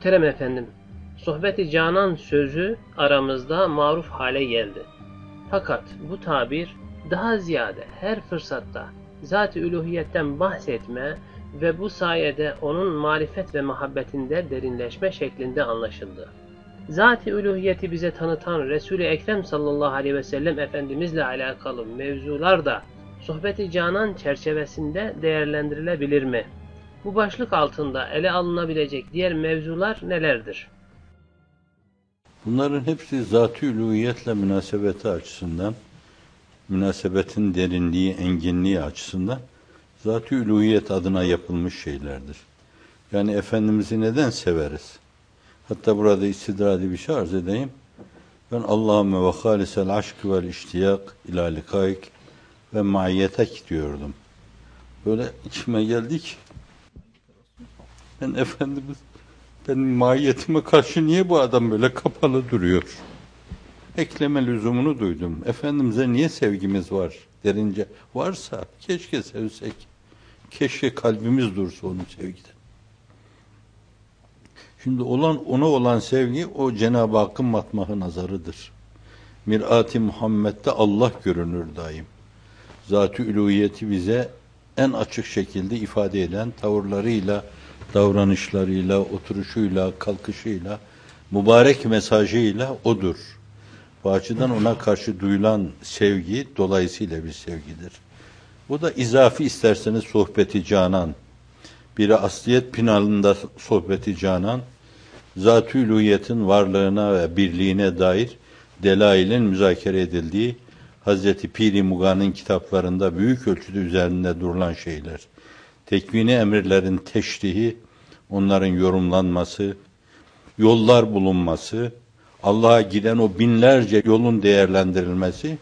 Muhterem efendim, sohbeti canan sözü aramızda maruf hale geldi. Fakat bu tabir daha ziyade her fırsatta zat-ı üluhiyetten bahsetme ve bu sayede onun marifet ve muhabbetinde derinleşme şeklinde anlaşıldı. Zat-ı üluhiyeti bize tanıtan Resul-i Ekrem sallallahu aleyhi ve sellem Efendimizle alakalı mevzular da sohbeti canan çerçevesinde değerlendirilebilir mi? Bu başlık altında ele alınabilecek diğer mevzular nelerdir? Bunların hepsi zat-ı üluhiyetle münasebeti açısından, münasebetin derinliği, enginliği açısından zat-ı üluhiyet adına yapılmış şeylerdir. Yani Efendimiz'i neden severiz? Hatta burada istidradi bir şey arz edeyim. Ben Allahümme ve halisel aşk vel iştiyak ila likaik ve maiyetek diyordum. Böyle içime geldi ki benim mahiyetime karşı niye bu adam böyle kapalı duruyor? Ekleme lüzumunu duydum. Efendimiz'e niye sevgimiz var? Derince varsa keşke sevsek. Keşke kalbimiz dursa onun sevgiden. Şimdi ona olan sevgi o Cenab-ı Hakk'ın matmahı nazarıdır. Mirat-i Muhammed'de Allah görünür daim. Zat-ı üluhiyeti bize en açık şekilde ifade eden tavırlarıyla, davranışlarıyla, oturuşuyla, kalkışıyla, mübarek mesajıyla odur. Bu açıdan ona karşı duyulan sevgi dolayısıyla bir sevgidir. Bu da izafi isterseniz sohbeti canan, biri asliyet pinalında sohbeti canan, zat-ı üluhiyetin varlığına ve birliğine dair delailin müzakere edildiği Hazreti Pir-i Mughan'ın kitaplarında büyük ölçüde üzerinde durulan şeyler. Tekvini emirlerin teşrihi, onların yorumlanması, yollar bulunması, Allah'a giden o binlerce yolun değerlendirilmesi,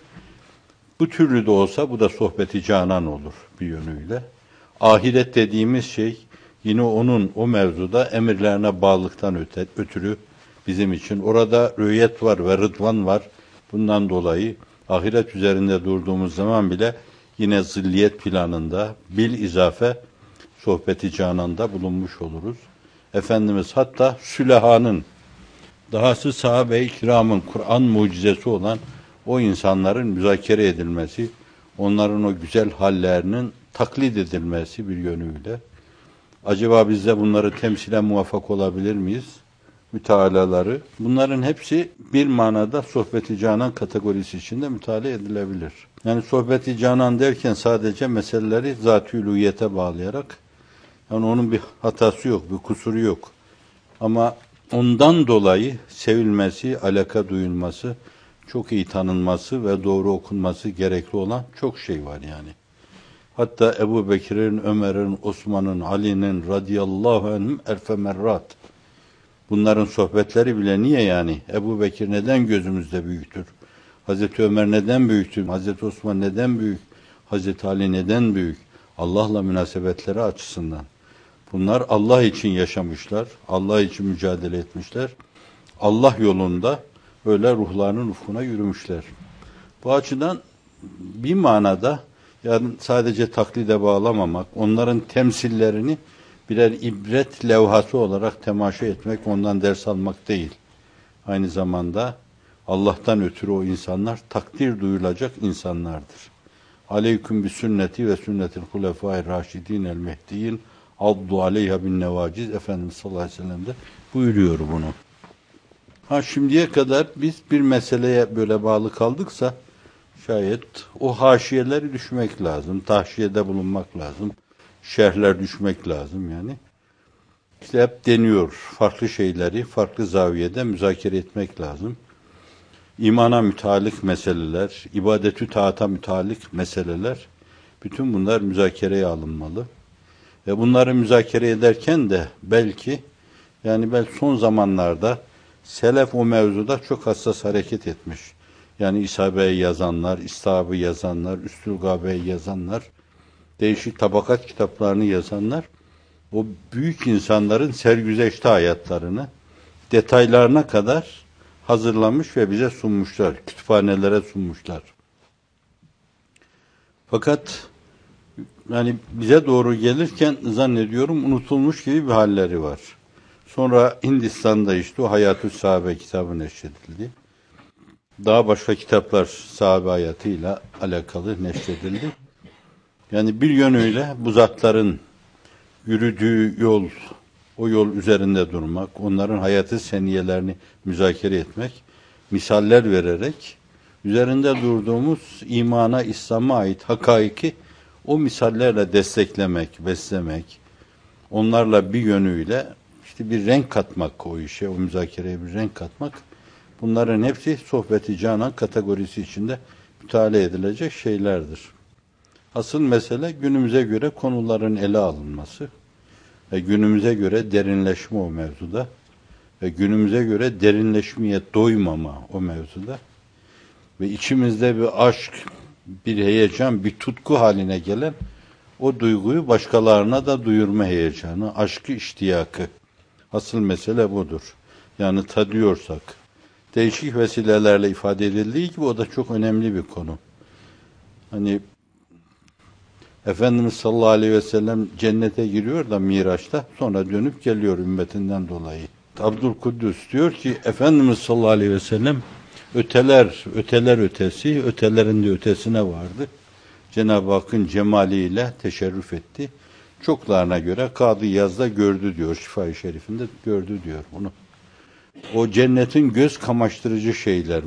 bu türlü de olsa bu da sohbeti canan olur bir yönüyle. Ahiret dediğimiz şey yine onun o mevzuda emirlerine bağlılıktan ötürü bizim için. Orada rüyet var ve rıdvan var. Bundan dolayı ahiret üzerinde durduğumuz zaman bile yine zilliyet planında bil izafe sohbeti cananda bulunmuş oluruz. Efendimiz hatta sülehanın, dahası sahabe-i kiramın Kur'an mucizesi olan o insanların müzakere edilmesi, onların o güzel hallerinin taklit edilmesi bir yönüyle. Acaba biz de bunları temsilen muvaffak olabilir miyiz? Mütealaları. Bunların hepsi bir manada sohbeti canan kategorisi içinde müteala edilebilir. Yani sohbeti canan derken sadece meseleleri zat-ı üluhiyete bağlayarak, yani onun bir hatası yok, bir kusuru yok. Ama ondan dolayı sevilmesi, alaka duyulması, çok iyi tanınması ve doğru okunması gerekli olan çok şey var yani. Hatta Ebu Bekir'in, Ömer'in, Osman'ın, Ali'nin radıyallahu anhüm elfe merrat. Bunların sohbetleri bile niye yani? Ebu Bekir neden gözümüzde büyüktür? Hazreti Ömer neden büyüktür? Hazreti Osman neden büyük? Hazreti Ali neden büyük? Allah'la münasebetleri açısından. Bunlar Allah için yaşamışlar, Allah için mücadele etmişler. Allah yolunda öyle ruhlarının ufkuna yürümüşler. Bu açıdan bir manada yani sadece taklide bağlamamak, onların temsillerini birer ibret levhası olarak temaşa etmek, ondan ders almak değil. Aynı zamanda Allah'tan ötürü o insanlar takdir duyulacak insanlardır. Aleyküm bi sünneti ve sünnetil hulefâi râşidîn el mehdiyin addu aleyha bin nevaciz. Efendimiz sallallahu aleyhi ve sellem de buyuruyor bunu. Şimdiye kadar biz bir meseleye böyle bağlı kaldıksa şayet o haşiyeleri düşmek lazım. Tahşiyede bulunmak lazım. Şerhler düşmek lazım yani. İşte hep deniyor. Farklı şeyleri farklı zaviyede müzakere etmek lazım. İmana mütalik meseleler, ibadetü taata mütalik meseleler, bütün bunlar müzakereye alınmalı. Ve bunları müzakere ederken de belki son zamanlarda selef o mevzuda çok hassas hareket etmiş. Yani İsabe'yi yazanlar, İstab'ı yazanlar, Üstülgabe'yi yazanlar, değişik tabakat kitaplarını yazanlar, o büyük insanların sergüzeşte hayatlarını detaylarına kadar hazırlamış ve bize sunmuşlar, kütüphanelere sunmuşlar. Fakat yani bize doğru gelirken zannediyorum unutulmuş gibi bir halleri var. Sonra Hindistan'da işte o Hayat-ı Sahabe kitabı neşredildi. Daha başka kitaplar sahabe hayatıyla alakalı neşredildi. Yani bir yönüyle bu zatların yürüdüğü yol, o yol üzerinde durmak, onların hayatı seniyelerini müzakere etmek, misaller vererek üzerinde durduğumuz imana, İslam'a ait hakaiki o misallerle desteklemek, beslemek, onlarla bir yönüyle işte bir renk katmak o işe, o müzakereye bir renk katmak, bunların hepsi sohbeti canan kategorisi içinde müteala edilecek şeylerdir. Asıl mesele günümüze göre konuların ele alınması ve günümüze göre derinleşme o mevzuda ve günümüze göre derinleşmeye doymama o mevzuda ve içimizde bir aşk, bir heyecan, bir tutku haline gelen o duyguyu başkalarına da duyurma heyecanı, aşkı, iştiyakı. Asıl mesele budur. Yani tadıyorsak, değişik vesilelerle ifade edildiği gibi o da çok önemli bir konu. Hani Efendimiz sallallahu aleyhi ve sellem cennete giriyor da Miraç'ta, sonra dönüp geliyor ümmetinden dolayı. Abdülkuddüs diyor ki Efendimiz sallallahu aleyhi ve sellem öteler ötesi, ötelerin de ötesine vardı. Cenab-ı Hakk'ın cemaliyle teşerrüf etti. Çoklarına göre Kadı Yaz'da gördü diyor, Şifa-i Şerif'inde gördü diyor bunu. O cennetin göz kamaştırıcı şeyler,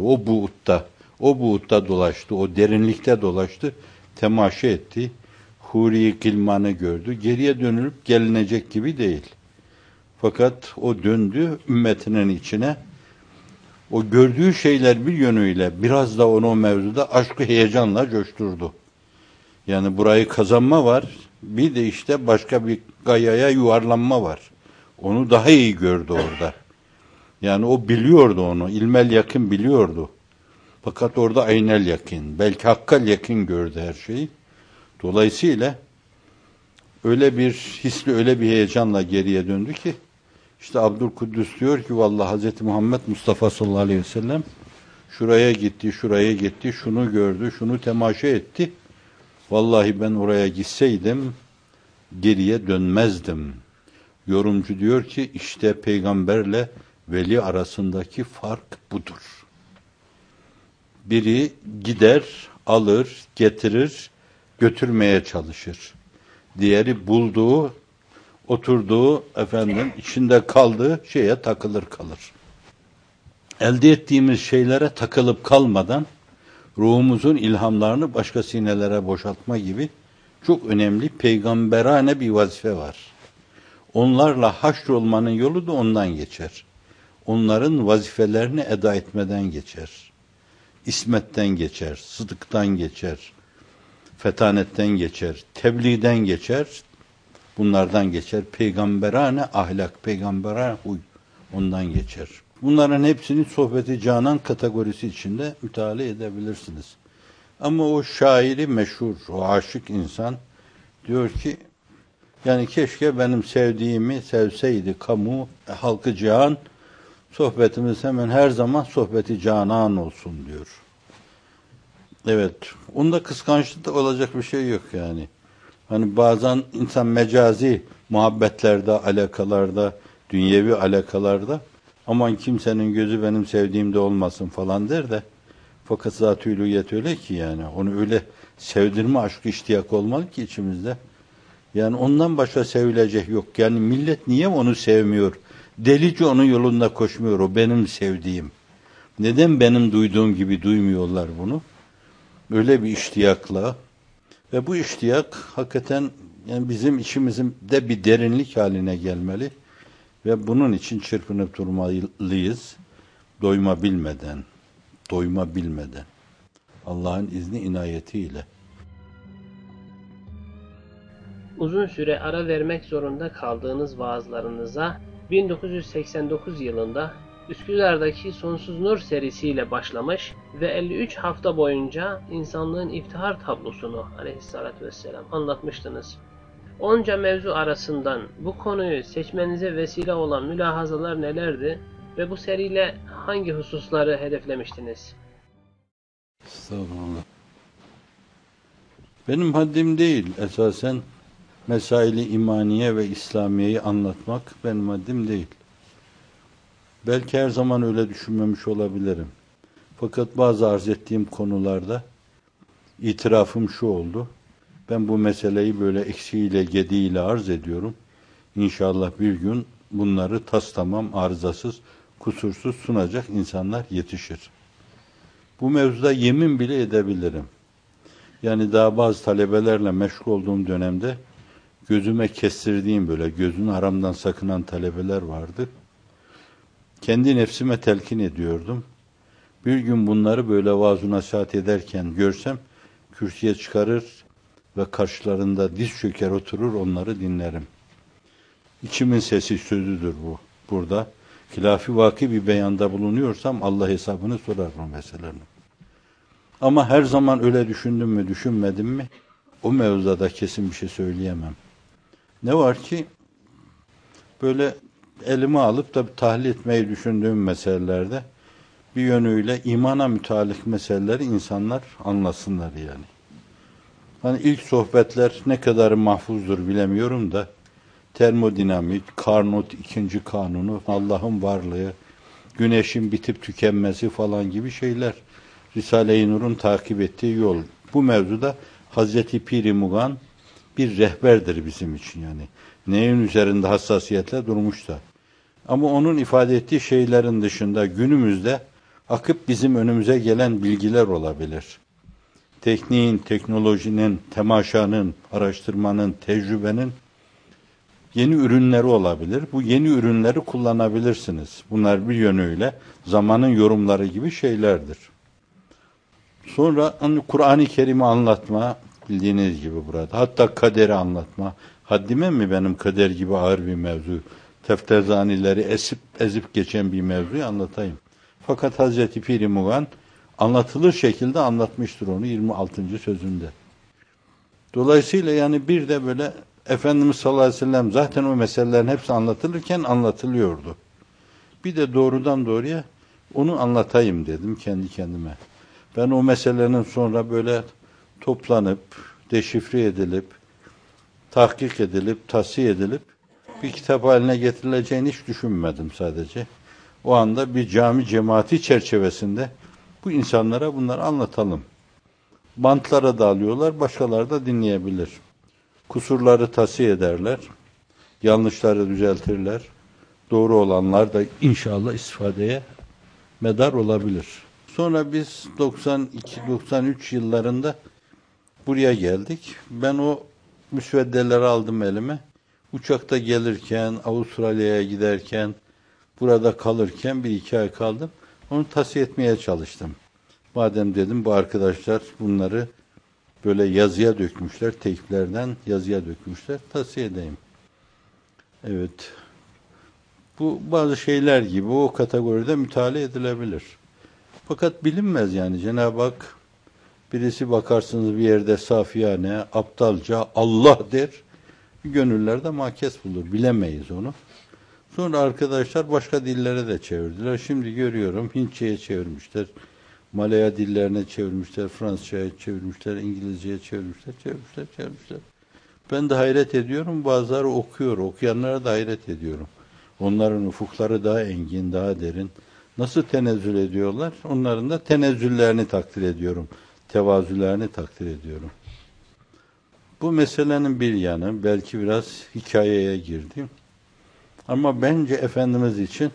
o buğutta dolaştı, o derinlikte dolaştı, temaşa etti. Huri Gilman'ı gördü. Geriye dönülüp gelinecek gibi değil. Fakat o döndü ümmetinin içine. O gördüğü şeyler bir yönüyle biraz da onu o mevzuda aşkı heyecanla coşturdu. Yani burayı kazanma var. Bir de işte başka bir gayaya yuvarlanma var. Onu daha iyi gördü orada. Yani o biliyordu onu. İlmel yakın biliyordu. Fakat orada aynel yakın. Belki hakkal yakın gördü her şeyi. Dolayısıyla öyle bir hisli, öyle bir heyecanla geriye döndü ki işte Abdülkuddüs diyor ki vallahi Hazreti Muhammed Mustafa sallallahu aleyhi ve sellem şuraya gitti, şuraya gitti, şunu gördü, şunu temaşa etti. Vallahi ben oraya gitseydim geriye dönmezdim. Yorumcu diyor ki işte peygamberle veli arasındaki fark budur. Biri gider, alır, getirir, götürmeye çalışır. Diğeri bulduğu, oturduğu, içinde kaldığı şeye takılır kalır. Elde ettiğimiz şeylere takılıp kalmadan ruhumuzun ilhamlarını başka sinelere boşaltma gibi çok önemli peygamberane bir vazife var. Onlarla haşrolmanın yolu da ondan geçer. Onların vazifelerini eda etmeden geçer. İsmetten geçer, sıdıktan geçer, fetanetten geçer, tebliğden geçer, bunlardan geçer. Peygamberane ahlak, peygamberane huy ondan geçer. Bunların hepsini sohbeti canan kategorisi içinde müteala edebilirsiniz. Ama o şairi meşhur, o aşık insan diyor ki yani keşke benim sevdiğimi sevseydi kamu, halkı cihan, sohbetimiz hemen her zaman sohbeti canan olsun diyor. Evet, onda kıskançlık da olacak bir şey yok yani. Hani bazen insan mecazi muhabbetlerde, alakalarda, dünyevi alakalarda aman kimsenin gözü benim sevdiğimde olmasın falan der de fakat zat-ı ülûhiyet öyle ki yani onu öyle sevdirme aşkı iştiyak olmalı ki içimizde. Yani ondan başka sevilecek yok. Yani millet niye onu sevmiyor? Delice onun yolunda koşmuyor. O benim sevdiğim. Neden benim duyduğum gibi duymuyorlar bunu? Öyle bir iştiyakla ve bu iştiyak hakikaten yani bizim içimizde bir derinlik haline gelmeli ve bunun için çırpınıp durmalıyız. Doyma bilmeden. Allah'ın izni inayetiyle. Uzun süre ara vermek zorunda kaldığınız vaazlarınıza 1989 yılında Üsküdar'daki Sonsuz Nur serisiyle başlamış ve 53 hafta boyunca insanlığın iftihar tablosunu aleyhissalatü vesselam anlatmıştınız. Onca mevzu arasından bu konuyu seçmenize vesile olan mülahazalar nelerdi ve bu seriyle hangi hususları hedeflemiştiniz? Estağfurullah. Benim haddim değil esasen mesaili imaniye ve İslamiye'yi anlatmak benim haddim değil. Belki her zaman öyle düşünmemiş olabilirim. Fakat bazı arz ettiğim konularda itirafım şu oldu. Ben bu meseleyi böyle eksiğiyle, gediğiyle arz ediyorum. İnşallah bir gün bunları tamam, arızasız, kusursuz sunacak insanlar yetişir. Bu mevzuda yemin bile edebilirim. Yani daha bazı talebelerle meşgul olduğum dönemde gözüme kestirdiğim, böyle gözünü haramdan sakınan talebeler vardı. Kendi nefsime telkin ediyordum. Bir gün bunları böyle vaaz-ı nasihat ederken görsem kürsüye çıkarır ve karşılarında diz çöker oturur, onları dinlerim. İçimin sesi, sözüdür bu. Burada hilafi vaki bir beyanda bulunuyorsam Allah hesabını sorar bu meselelerin. Ama her zaman öyle düşündüm mü, düşünmedim mi? O mevzuda kesin bir şey söyleyemem. Ne var ki böyle elime alıp da tahlil etmeyi düşündüğüm meselelerde bir yönüyle imana mütalik meseleleri insanlar anlasınlar yani. Hani ilk sohbetler ne kadar mahfuzdur bilemiyorum da termodinamik, Carnot ikinci kanunu, Allah'ın varlığı, güneşin bitip tükenmesi falan gibi şeyler. Risale-i Nur'un takip ettiği yol. Bu mevzuda Hazreti Pir-i Mugan bir rehberdir bizim için yani. Neyin üzerinde hassasiyetle durmuş da. Ama onun ifade ettiği şeylerin dışında günümüzde akıp bizim önümüze gelen bilgiler olabilir. Tekniğin, teknolojinin, temaşanın, araştırmanın, tecrübenin yeni ürünleri olabilir. Bu yeni ürünleri kullanabilirsiniz. Bunlar bir yönüyle zamanın yorumları gibi şeylerdir. Sonra Kur'an-ı Kerim'i anlatma, bildiğiniz gibi burada. Hatta kaderi anlatma. Haddime mi benim kader gibi ağır bir mevzu? Tefterzanileri ezip geçen bir mevzuyu anlatayım. Fakat Hazreti Pir-i Mugan anlatılır şekilde anlatmıştır onu 26. sözünde. Dolayısıyla yani bir de böyle Efendimiz sallallahu aleyhi ve sellem zaten o meselelerin hepsi anlatılırken anlatılıyordu. Bir de doğrudan doğruya onu anlatayım dedim kendi kendime. Ben o meselenin sonra böyle toplanıp, deşifre edilip, tahkik edilip, tasfiye edilip bir kitap haline getirileceğini hiç düşünmedim sadece. O anda bir cami cemaati çerçevesinde bu insanlara bunları anlatalım. Bantlara da alıyorlar, başkaları da dinleyebilir. Kusurları tasfiye ederler, yanlışları düzeltirler. Doğru olanlar da inşallah istifadeye medar olabilir. Sonra biz 92-93 yıllarında buraya geldik. Ben o müsveddeleri aldım elime. Uçakta gelirken, Avustralya'ya giderken, burada kalırken 1-2 ay kaldım. Onu tahsiye etmeye çalıştım. Madem dedim bu arkadaşlar bunları böyle yazıya dökmüşler, teyplerden yazıya dökmüşler, tahsiye edeyim. Evet. Bu bazı şeyler gibi o kategoride mütalaa edilebilir. Fakat bilinmez yani. Cenab-ı Hak birisi bakarsınız bir yerde safiyane, aptalca Allah der. Gönüllerde makes bulur. Bilemeyiz onu. Sonra arkadaşlar başka dillere de çevirdiler. Şimdi görüyorum Hintçe'ye çevirmişler. Malaya dillerine çevirmişler. Fransızca'ya çevirmişler. İngilizce'ye çevirmişler. Ben de hayret ediyorum. Bazıları okuyor. Okuyanlara da hayret ediyorum. Onların ufukları daha engin, daha derin. Nasıl tenezzül ediyorlar? Onların da tenezzüllerini takdir ediyorum. Tevazülerini takdir ediyorum. Bu meselenin bir yanı, belki biraz hikayeye girdim. Ama bence Efendimiz için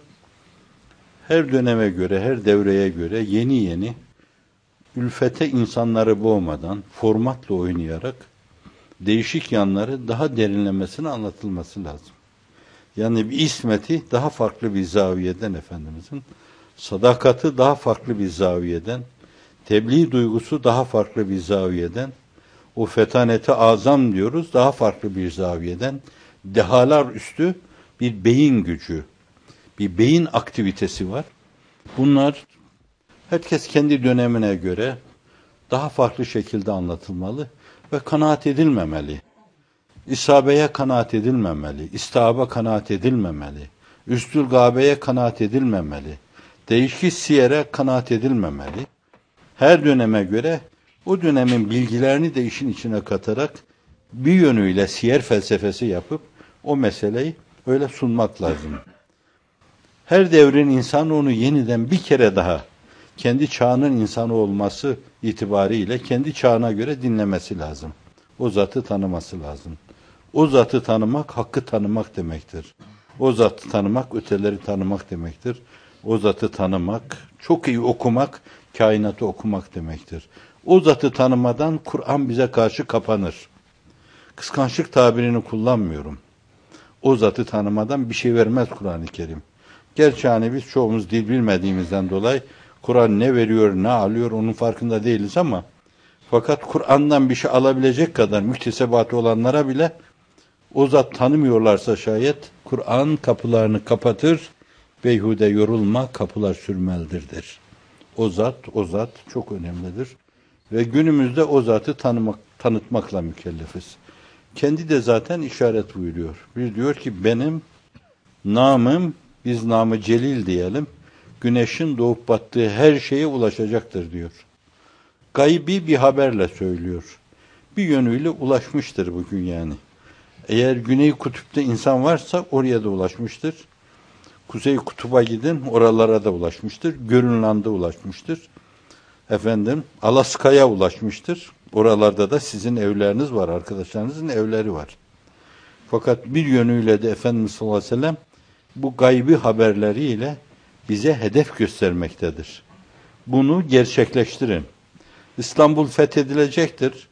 her döneme göre, her devreye göre yeni ülfete insanları boğmadan, formatla oynayarak değişik yanları daha derinlemesine anlatılması lazım. Yani bir ismeti daha farklı bir zaviyeden Efendimizin, sadakati daha farklı bir zaviyeden, tebliğ duygusu daha farklı bir zaviyeden, o fetaneti azam diyoruz, daha farklı bir zaviyeden, dehalar üstü bir beyin gücü, bir beyin aktivitesi var. Bunlar herkes kendi dönemine göre daha farklı şekilde anlatılmalı ve kanaat edilmemeli. İsabeye kanaat edilmemeli, istihaba kanaat edilmemeli, üstül gâbeye kanaat edilmemeli, değişik siyere kanaat edilmemeli. Her döneme göre o dönemin bilgilerini de işin içine katarak bir yönüyle siyer felsefesi yapıp o meseleyi öyle sunmak lazım. Her devrin insanı onu yeniden bir kere daha kendi çağının insanı olması itibariyle kendi çağına göre dinlemesi lazım. O zatı tanıması lazım. O zatı tanımak, hakkı tanımak demektir. O zatı tanımak, öteleri tanımak demektir. O zatı tanımak, çok iyi okumak, kainatı okumak demektir. O zatı tanımadan Kur'an bize karşı kapanır. Kıskançlık tabirini kullanmıyorum. O zatı tanımadan bir şey vermez Kur'an-ı Kerim. Gerçi hani biz çoğumuz dil bilmediğimizden dolayı Kur'an ne veriyor, ne alıyor onun farkında değiliz ama fakat Kur'an'dan bir şey alabilecek kadar müktesebatı olanlara bile o zat tanımıyorlarsa şayet Kur'an kapılarını kapatır, beyhude yorulma, kapılar sürmelidir. O zat çok önemlidir. Ve günümüzde o zatı tanıtmakla mükellefiz. Kendi de zaten işaret buyuruyor. Bir diyor ki benim namım, biz namı celil diyelim, güneşin doğup battığı her şeye ulaşacaktır diyor. Gaybi bir haberle söylüyor. Bir yönüyle ulaşmıştır bugün yani. Eğer Güney Kutup'ta insan varsa oraya da ulaşmıştır. Kuzey Kutup'a gidin, oralara da ulaşmıştır. Grönland'a ulaşmıştır. Alaska'ya ulaşmıştır. Oralarda da sizin evleriniz var, arkadaşlarınızın evleri var. Fakat bir yönüyle de Efendimiz sallallahu aleyhi ve sellem bu gaybi haberleriyle bize hedef göstermektedir. Bunu gerçekleştirin. İstanbul fethedilecektir.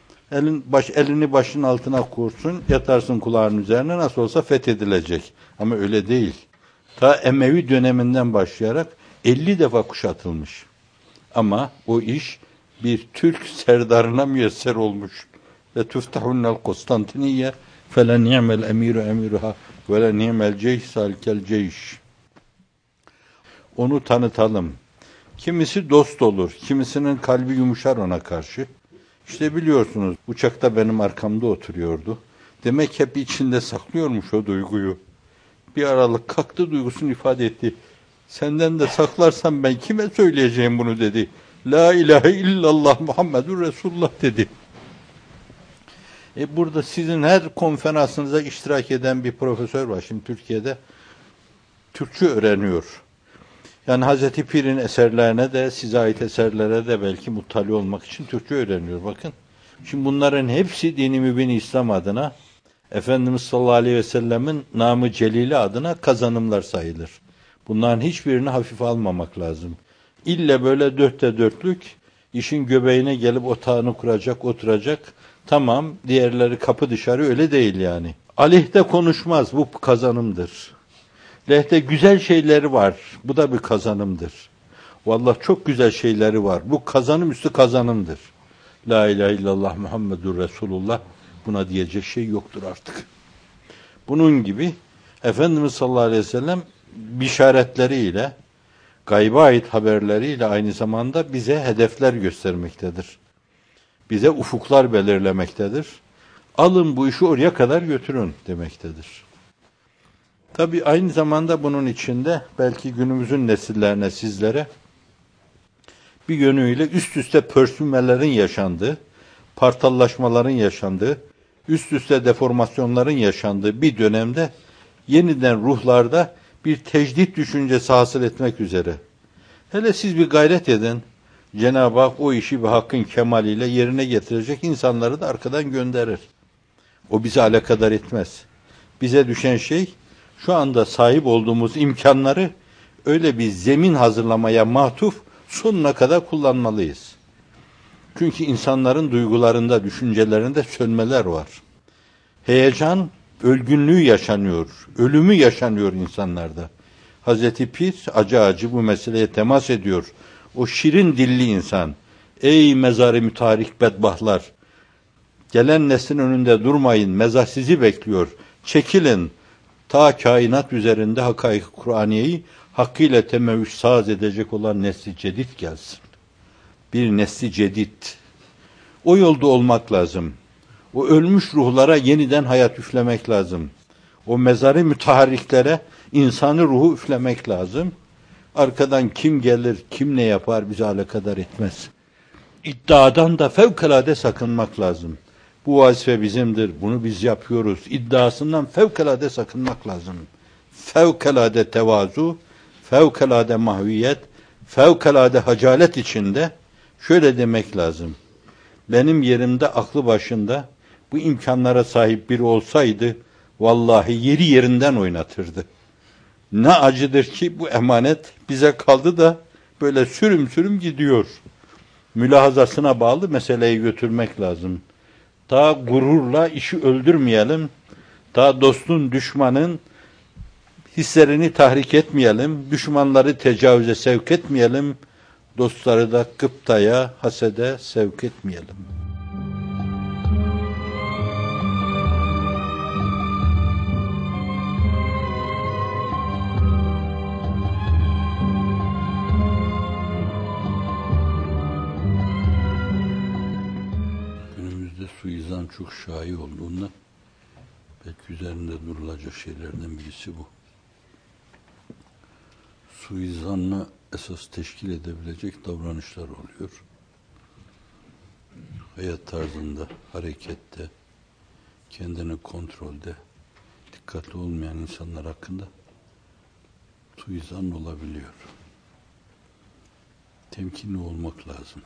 Elini başın altına kursun, yatarsın kulağının üzerine, nasıl olsa fethedilecek. Ama öyle değil. Ta Emevi döneminden başlayarak 50 defa kuşatılmış. Ama o iş bir Türk serdarına müyesser olmuş. Ve tuftahunnel Konstantiniye fele ni'mel emiru emiruha ve le ni'mel ceyş salikel ceyş. Onu tanıtalım. Kimisi dost olur, kimisinin kalbi yumuşar ona karşı. İşte biliyorsunuz, uçakta benim arkamda oturuyordu. Demek hep içinde saklıyormuş o duyguyu. Bir aralık kalktı, duygusunu ifade etti. Senden de saklarsam ben kime söyleyeceğim bunu dedi. La ilahe illallah Muhammedur Resulullah dedi. Burada sizin her konferansınıza iştirak eden bir profesör var. Şimdi Türkiye'de Türkçe öğreniyor. Yani Hazreti Pir'in eserlerine de, size ait eserlere de belki muttali olmak için Türkçe öğreniyor. Bakın. Şimdi bunların hepsi dini mübin İslam adına, Efendimiz sallallahu aleyhi ve sellemin namı celili adına kazanımlar sayılır. Bunların hiçbirini hafife almamak lazım. İlle böyle dörtte dörtlük, işin göbeğine gelip otağını kuracak, oturacak. Tamam, diğerleri kapı dışarı, öyle değil yani. Aleyhte konuşmaz, bu kazanımdır. Lehte güzel şeyleri var, bu da bir kazanımdır. Vallahi çok güzel şeyleri var, bu kazanım üstü kazanımdır. La ilahe illallah Muhammedur Resulullah, buna diyecek şey yoktur artık. Bunun gibi Efendimiz sallallahu aleyhi ve sellem bişaretleriyle, gayba ait haberleriyle aynı zamanda bize hedefler göstermektedir. Bize ufuklar belirlemektedir. Alın bu işi oraya kadar götürün demektedir. Tabii aynı zamanda bunun içinde belki günümüzün nesillerine, sizlere bir yönüyle üst üste pörsünmelerin yaşandığı, partallaşmaların yaşandığı, üst üste deformasyonların yaşandığı bir dönemde yeniden ruhlarda bir tecdit düşüncesi hasıl etmek üzere. Hele siz bir gayret edin, Cenab-ı Hak o işi bir hakkın kemaliyle yerine getirecek insanları da arkadan gönderir. O bizi alakadar etmez. Bize düşen şey, şu anda sahip olduğumuz imkanları öyle bir zemin hazırlamaya matuf sonuna kadar kullanmalıyız. Çünkü insanların duygularında, düşüncelerinde sönmeler var. Heyecan, ölgünlüğü yaşanıyor, ölümü yaşanıyor insanlarda. Hazreti Pir acı bu meseleye temas ediyor. O şirin dilli insan, ey mezarı mütarik bedbahtlar, gelen neslin önünde durmayın, mezar sizi bekliyor, çekilin, ta kainat üzerinde hakaik-i Kur'aniyeyi hakkıyla temevvüş saz edecek olan nesli cedid gelsin. Bir nesli cedid. O yolda olmak lazım. O ölmüş ruhlara yeniden hayat üflemek lazım. O mezarı müteharriklere insanı ruhu üflemek lazım. Arkadan kim gelir, kim ne yapar bizi alakadar etmez. İddiadan da fevkalade sakınmak lazım. Bu vazife bizimdir, bunu biz yapıyoruz. İddiasından fevkalade sakınmak lazım. Fevkalade tevazu, fevkalade mahviyet, fevkalade hacalet içinde şöyle demek lazım. Benim yerimde aklı başında bu imkanlara sahip biri olsaydı vallahi yeri yerinden oynatırdı. Ne acıdır ki bu emanet bize kaldı da böyle sürüm sürüm gidiyor. Mülahazasına bağlı meseleyi götürmek lazım. Ta gururla işi öldürmeyelim. Ta dostun, düşmanın hislerini tahrik etmeyelim. Düşmanları tecavüze sevk etmeyelim. Dostları da gıptaya, hasede sevk etmeyelim. Günümüzde suizan çok şaic olduğundan belki üzerinde durulacak şeylerden birisi bu. Suizanla esas teşkil edebilecek davranışlar oluyor. Hayat tarzında, harekette, kendini kontrolde, dikkatli olmayan insanlar hakkında suizan olabiliyor. Temkinli olmak lazım.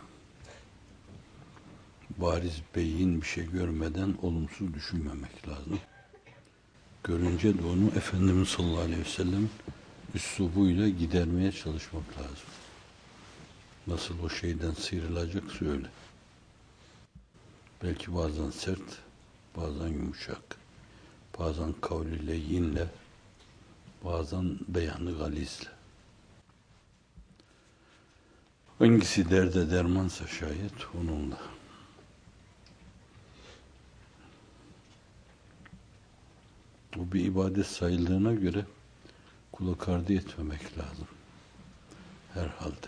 Bariz beyin bir şey görmeden olumsuz düşünmemek lazım. Görünce de onu Efendimiz sallallahu aleyhi ve sellem üslubuyla gidermeye çalışmak lazım. Nasıl o şeyden sıyrılacaksa öyle. Belki bazen sert, bazen yumuşak, bazen kavli leyinle, bazen beyanı galizle. Hangisi derde dermansa şayet onunla. Bu bir ibadet sayıldığına göre kulak ardı etmemek lazım. Herhalde.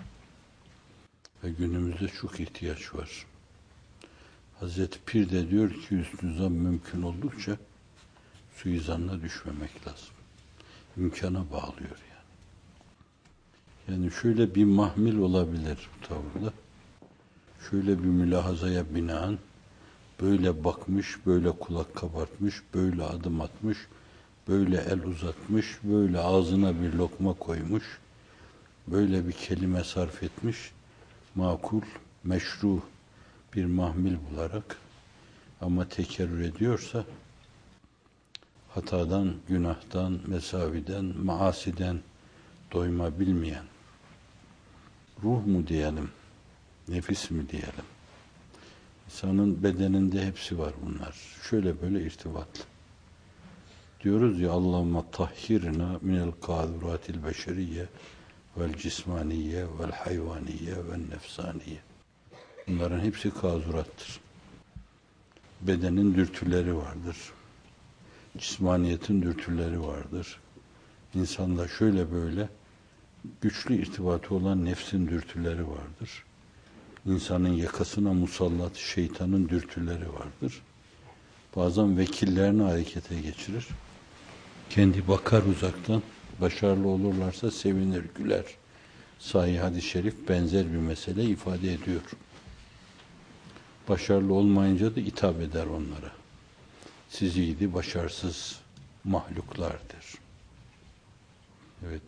Ve günümüzde çok ihtiyaç var. Hazreti Pir de diyor ki üstüzan mümkün oldukça suizanla düşmemek lazım. İmkana bağlıyor yani. Yani şöyle bir mahmil olabilir bu tavırda. Şöyle bir mülahazaya binaen böyle bakmış, böyle kulak kabartmış, böyle adım atmış, böyle el uzatmış, böyle ağzına bir lokma koymuş, böyle bir kelime sarf etmiş, makul, meşru bir mahmil bularak ama tekerrür ediyorsa hatadan, günahtan, mesaviden, maasiden doyma bilmeyen ruh mu diyelim, nefis mi diyelim? İnsanın bedeninde hepsi var bunlar. Şöyle böyle irtibatlı. Diyoruz ya Allahümme tahhirna minel kaduratil beşeriye vel cismaniye vel hayvaniye vel nefsaniye. Bunların hepsi kazurattır. Bedenin dürtüleri vardır. Cismaniyetin dürtüleri vardır. İnsanda şöyle böyle güçlü irtibatı olan nefsin dürtüleri vardır. İnsanın yakasına musallat şeytanın dürtüleri vardır. Bazen vekillerini harekete geçirir. Kendi bakar uzaktan, başarılı olurlarsa sevinir, güler. Sahih hadis-i şerif benzer bir mesele ifade ediyor. Başarılı olmayınca da hitap eder onlara. Siz iyiydi, başarısız mahluklardır. Evet.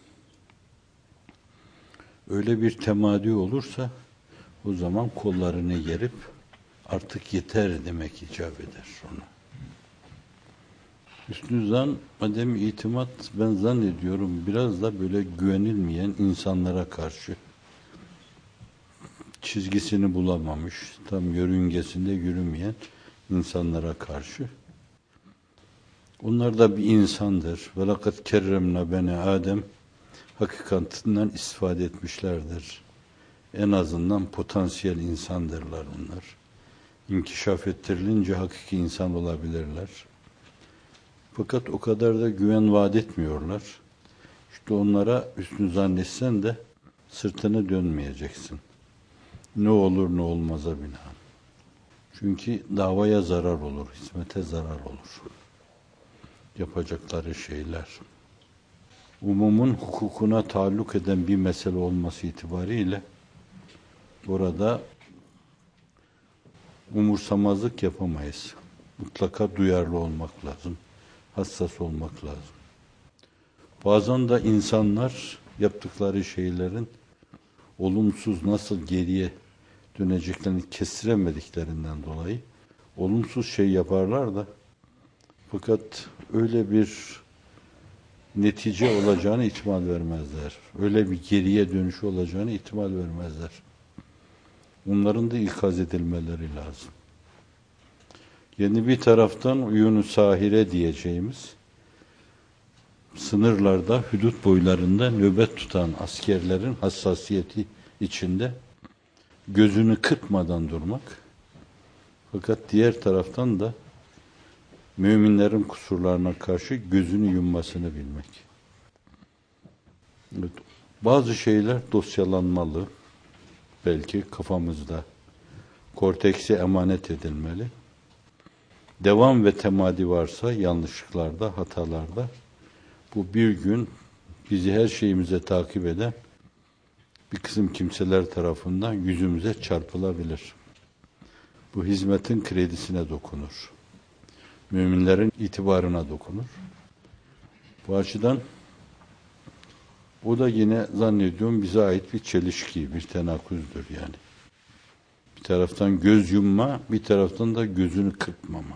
Öyle bir temadi olursa o zaman kollarını gerip artık yeter demek icap eder ona. Hüsnü zan, adem itimat ben zannediyorum biraz da böyle güvenilmeyen insanlara karşı çizgisini bulamamış, tam yörüngesinde yürümeyen insanlara karşı. Onlar da bir insandır. Velakat kerremna beni Adem hakikatinden istifade etmişlerdir. En azından potansiyel insandırlar onlar. İnkişaf ettirilince hakiki insan olabilirler. Fakat o kadar da güven vaat etmiyorlar. İşte onlara hüsnü zannetsen de sırtını dönmeyeceksin. Ne olur ne olmaza binaen. Çünkü davaya zarar olur, hizmete zarar olur. Yapacakları şeyler. Umumun hukukuna taalluk eden bir mesele olması itibariyle burada umursamazlık yapamayız. Mutlaka duyarlı olmak lazım. Hassas olmak lazım. Bazen de insanlar yaptıkları şeylerin olumsuz nasıl geriye döneceklerini kestiremediklerinden dolayı olumsuz şey yaparlar da fakat öyle bir netice olacağını ihtimal vermezler. Öyle bir geriye dönüşü olacağını ihtimal vermezler. Onların da ikaz edilmeleri lazım. Yeni bir taraftan uyunu sahire diyeceğimiz sınırlarda, hudut boylarında nöbet tutan askerlerin hassasiyeti içinde gözünü kırpmadan durmak. Fakat diğer taraftan da müminlerin kusurlarına karşı gözünü yummasını bilmek. Evet, bazı şeyler dosyalanmalı. Belki kafamızda. Kortekse emanet edilmeli. Devam ve temadi varsa yanlışlıklarda, hatalarda bu bir gün bizi her şeyimize takip eden bir kısım kimseler tarafından yüzümüze çarpılabilir. Bu hizmetin kredisine dokunur. Müminlerin itibarına dokunur. Bu açıdan o da yine zannediyorum bize ait bir çelişki, bir tenakuzdur yani. Bir taraftan göz yumma, bir taraftan da gözünü kırpmama.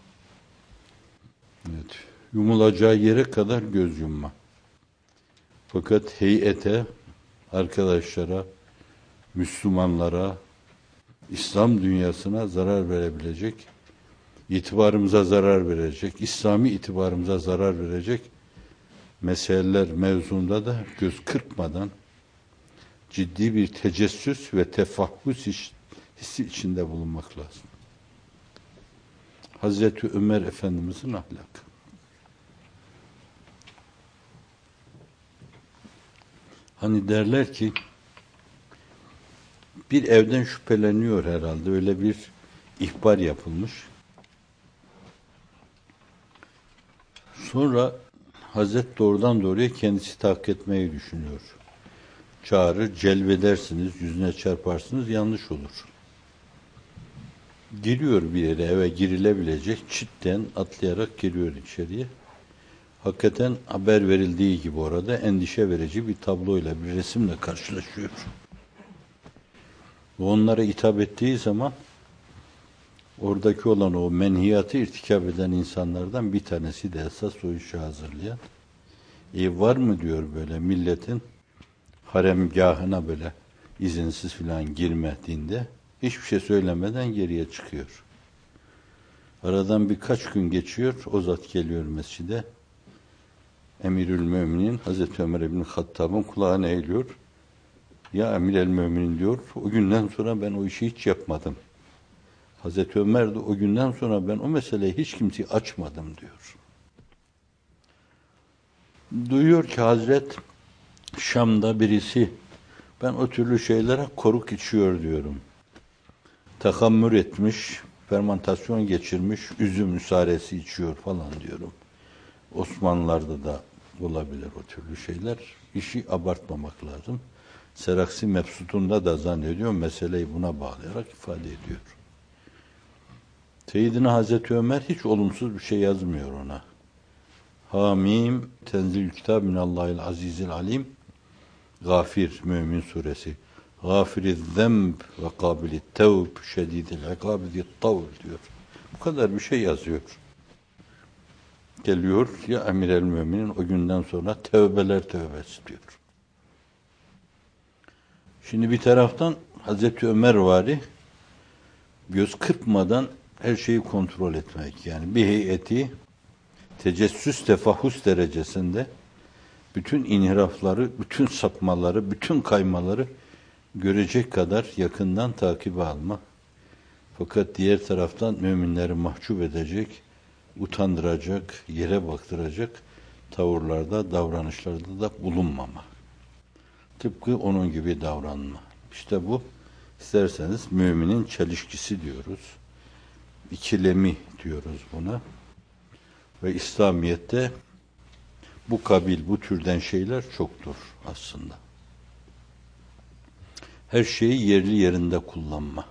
Evet, yumulacağı yere kadar göz yumma. Fakat heyete, arkadaşlara, Müslümanlara, İslam dünyasına zarar verebilecek, itibarımıza zarar verecek, İslami itibarımıza zarar verecek meseleler mevzunda da göz kırpmadan ciddi bir tecessüs ve tefahhüs hissi içinde bulunmak lazım. Hazreti Ömer Efendimizin ahlakı. Hani derler ki bir evden şüpheleniyor herhalde. Öyle bir ihbar yapılmış. Sonra Hazret doğrudan doğruya kendisi tahkik etmeyi düşünüyor. Çağırır, celbedersiniz, yüzüne çarparsınız, yanlış olur. Giriyor bir yere, eve girilebilecek, çitten atlayarak giriyor içeriye. Hakikaten haber verildiği gibi orada endişe verici bir tabloyla, bir resimle karşılaşıyor. Ve onlara hitap ettiği zaman oradaki olan o menhiyatı irtikab eden insanlardan bir tanesi de esas o işi hazırlayan. Var mı diyor böyle milletin haremgahına böyle izinsiz filan girmediğinde hiçbir şey söylemeden geriye çıkıyor. Aradan birkaç gün geçiyor. O zat geliyor mescide. Emirül Müminin Hazreti Ömer İbn Hattab'ın kulağına eğiliyor. Ya Emirül Müminin diyor. O günden sonra ben o işi hiç yapmadım. Hazreti Ömer de o günden sonra ben o meseleyi hiç kimseye açmadım diyor. Duyuyor ki Hazret Şam'da birisi ben o türlü şeylere koruk içiyor diyorum. Takammür etmiş, fermantasyon geçirmiş, üzüm müsaresi içiyor falan diyorum. Osmanlılarda da olabilir o türlü şeyler. İşi abartmamak lazım. Seraksi Mebsut'unda da zannediyor meseleyi buna bağlayarak ifade ediyor. Seyyidina Hazreti Ömer hiç olumsuz bir şey yazmıyor ona. Hamim, Tenzil Kitab Minallahil Azizil Alim, Gafir, Mümin Suresi. Gafiriz zemb ve kabilit tevb, şedidil ikabidit tavl diyor. Bu kadar bir şey yazıyor. Geliyor ya Emir-el Müminin o günden sonra tevbeler tövbesi diyor. Şimdi bir taraftan Hazreti Ömer vari göz kırpmadan her şeyi kontrol etmek. Yani bir heyeti tecessüs tefahhüs derecesinde bütün inhirafları, bütün sapmaları, bütün kaymaları görecek kadar yakından takibe almak. Fakat diğer taraftan müminleri mahcup edecek, utandıracak, yere baktıracak tavırlarda, davranışlarda da bulunmama. Tıpkı onun gibi davranma. İşte bu isterseniz müminin çelişkisi diyoruz. İkilemi diyoruz buna. Ve İslamiyet'te bu kabil, bu türden şeyler çoktur aslında. Her şeyi yerli yerinde kullanma.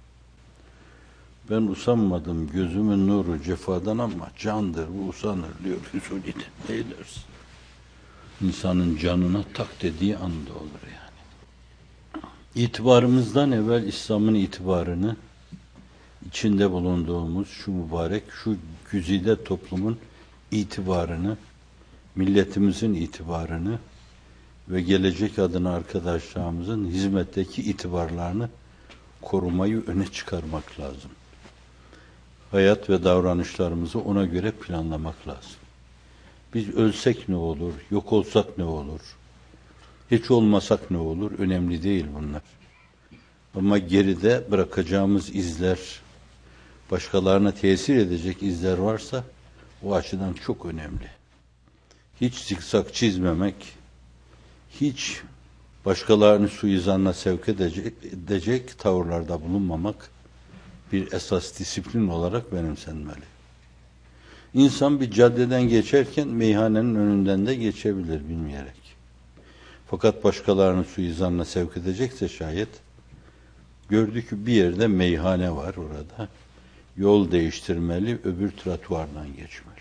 Ben usanmadım gözümün nuru cefadan ama candır bu usanır diyor Hüsuni'de. Ne dersin? insanın canına tak dediği anda olur yani. İtibarımızdan evvel İslam'ın itibarını, içinde bulunduğumuz şu mübarek, şu güzide toplumun itibarını, milletimizin itibarını ve gelecek adına arkadaşlarımızın hizmetteki itibarlarını korumayı öne çıkarmak lazım. Hayat ve davranışlarımızı ona göre planlamak lazım. Biz ölsek ne olur, yok olsak ne olur, hiç olmasak ne olur, önemli değil bunlar. Ama geride bırakacağımız izler, başkalarına tesir edecek izler varsa o açıdan çok önemli. Hiç zikzak çizmemek, hiç başkalarını suizanla sevk edecek tavırlarda bulunmamak bir esas disiplin olarak benimsenmeli. İnsan bir caddeden geçerken meyhanenin önünden de geçebilir bilmeyerek. Fakat başkalarını suizanla sevk edecekse şayet, gördü ki bir yerde meyhane var orada, yol değiştirmeli, öbür tratuardan geçmeli.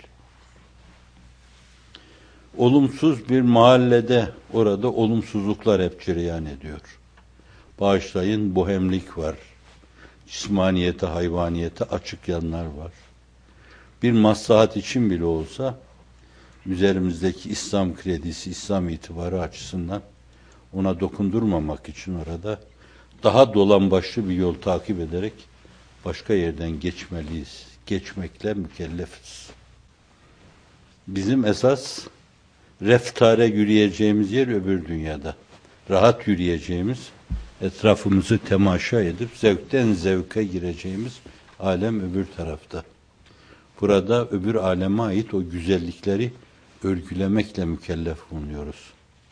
Olumsuz bir mahallede orada olumsuzluklar hep cereyan ediyor. Bağışlayın, bohemlik var. Cismaniyete, hayvaniyete açık yanlar var. Bir maslahat için bile olsa üzerimizdeki İslam kredisi, İslam itibarı açısından ona dokundurmamak için orada daha dolambaçlı bir yol takip ederek başka yerden geçmeliyiz. Geçmekle mükellefiz. Bizim esas reftare yürüyeceğimiz yer öbür dünyada. Rahat yürüyeceğimiz, etrafımızı temaşa edip zevkten zevke gireceğimiz alem öbür tarafta. Burada öbür aleme ait o güzellikleri örgülemekle mükellef bulunuyoruz.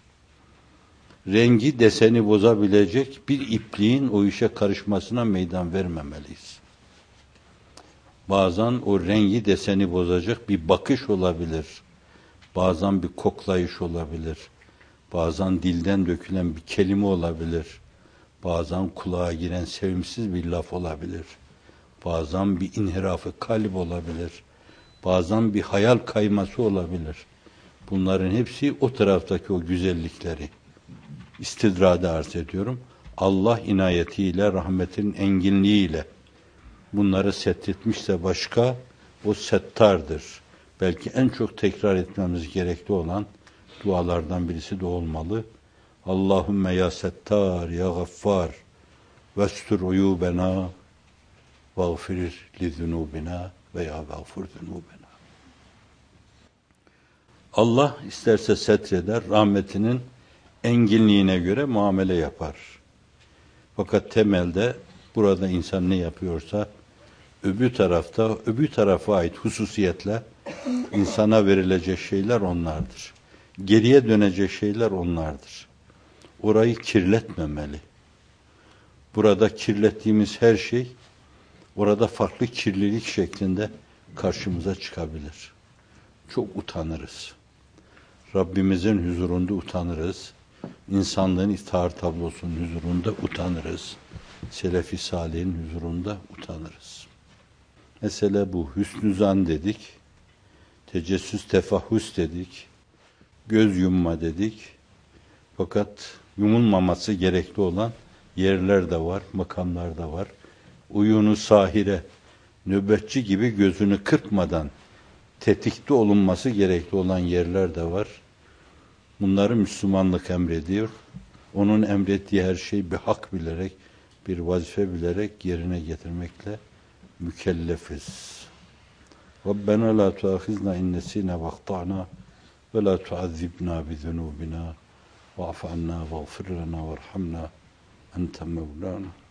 Rengi, deseni bozabilecek bir ipliğin o işe karışmasına meydan vermemeliyiz. Bazen o rengi, deseni bozacak bir bakış olabilir. Bazen bir koklayış olabilir. Bazen dilden dökülen bir kelime olabilir. Bazen kulağa giren sevimsiz bir laf olabilir. Bazen bir inhirafı kalp olabilir. Bazen bir hayal kayması olabilir. Bunların hepsi o taraftaki o güzellikleri istidrada arz ediyorum. Allah inayetiyle, rahmetin enginliğiyle bunları setretmişse başka, o settardır. Belki en çok tekrar etmemiz gerekli olan dualardan birisi de olmalı. Allahümme ya settar, ya gaffar, vestur uyubena, vagfir li zunubina ve ya gafur zunubina. Allah isterse setreder, rahmetinin enginliğine göre muamele yapar. Fakat temelde burada insan ne yapıyorsa öbür tarafta, öbür tarafa ait hususiyetle insana verilecek şeyler onlardır. Geriye dönecek şeyler onlardır. Orayı kirletmemeli. Burada kirlettiğimiz her şey orada farklı kirlilik şeklinde karşımıza çıkabilir. Çok utanırız. Rabbimizin huzurunda utanırız. İnsanlığın iftihar tablosunun huzurunda utanırız. Selefi Salih'in huzurunda utanırız. Mesele bu. Hüsnü zan dedik. Tecessüs tefahhüs dedik. Göz yumma dedik. Fakat yumulmaması gerekli olan yerler de var, makamlar da var. Uyunu sahire, nöbetçi gibi gözünü kırpmadan tetikte olunması gerekli olan yerler de var. Bunları Müslümanlık emrediyor. Onun emrettiği her şeyi bir hak bilerek, bir vazife bilerek yerine getirmekle mükellefiz. Rabbena la tuâkhizna in nesîne ve ahtâna ve la tuazzibna bi zunûbina va'fu anna vagfir lana varhamna ente mevlana.